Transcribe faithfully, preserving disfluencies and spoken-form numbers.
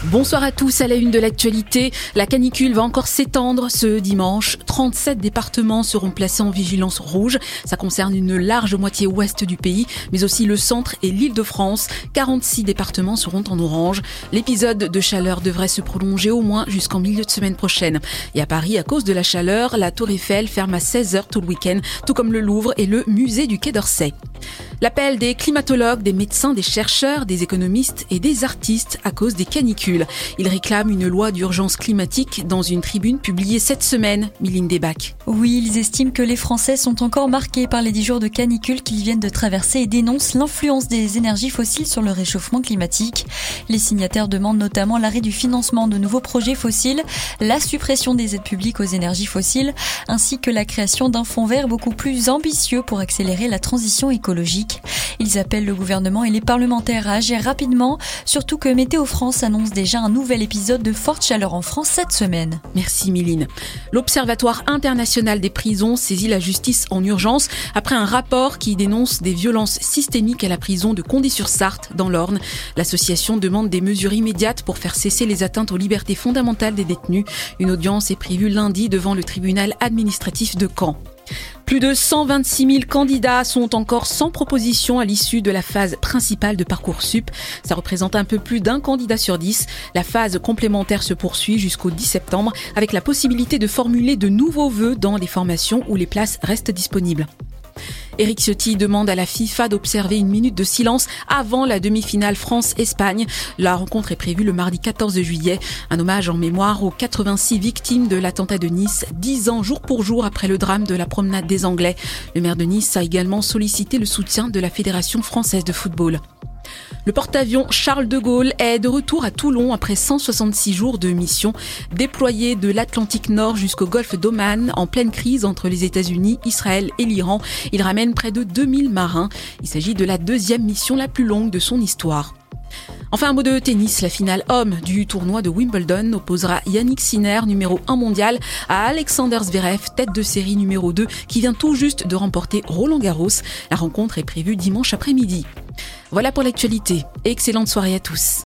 Bonsoir à tous, à la une de l'actualité. La canicule va encore s'étendre ce dimanche. trente-sept départements seront placés en vigilance rouge. Ça concerne une large moitié ouest du pays, mais aussi le centre et l'Île-de-France. quarante-six départements seront en orange. L'épisode de chaleur devrait se prolonger au moins jusqu'en milieu de semaine prochaine. Et à Paris, à cause de la chaleur, la Tour Eiffel ferme à seize heures tout le week-end, tout comme le Louvre et le musée du Quai d'Orsay. L'appel des climatologues, des médecins, des chercheurs, des économistes et des artistes à cause des canicules. Ils réclament une loi d'urgence climatique dans une tribune publiée cette semaine. Miline Debac. Oui, ils estiment que les Français sont encore marqués par les dix jours de canicule qu'ils viennent de traverser et dénoncent l'influence des énergies fossiles sur le réchauffement climatique. Les signataires demandent notamment l'arrêt du financement de nouveaux projets fossiles, la suppression des aides publiques aux énergies fossiles, ainsi que la création d'un fonds vert beaucoup plus ambitieux pour accélérer la transition écologique. Ils appellent le gouvernement et les parlementaires à agir rapidement, surtout que Météo France annonce déjà un nouvel épisode de forte chaleur en France cette semaine. Merci Miline. L'Observatoire international des prisons saisit la justice en urgence après un rapport qui dénonce des violences systémiques à la prison de Condé-sur-Sarthe dans l'Orne. L'association demande des mesures immédiates pour faire cesser les atteintes aux libertés fondamentales des détenus. Une audience est prévue lundi devant le tribunal administratif de Caen. Plus de cent vingt-six mille candidats sont encore sans proposition à l'issue de la phase principale de Parcoursup. Ça représente un peu plus d'un candidat sur dix. La phase complémentaire se poursuit jusqu'au dix septembre avec la possibilité de formuler de nouveaux vœux dans les formations où les places restent disponibles. Éric Ciotti demande à la FIFA d'observer une minute de silence avant la demi-finale France-Espagne. La rencontre est prévue le mardi quatorze juillet. Un hommage en mémoire aux quatre-vingt-six victimes de l'attentat de Nice, dix ans jour pour jour après le drame de la promenade des Anglais. Le maire de Nice a également sollicité le soutien de la Fédération française de football. Le porte-avions Charles de Gaulle est de retour à Toulon après cent soixante-six jours de mission. Déployé de l'Atlantique Nord jusqu'au golfe d'Oman, en pleine crise entre les États-Unis, Israël et l'Iran, il ramène près de deux mille marins. Il s'agit de la deuxième mission la plus longue de son histoire. Enfin, un mot de tennis. La finale homme du tournoi de Wimbledon opposera Yannick Sinner, numéro un mondial, à Alexander Zverev, tête de série numéro deux, qui vient tout juste de remporter Roland-Garros. La rencontre est prévue dimanche après-midi. Voilà pour l'actualité. Excellente soirée à tous.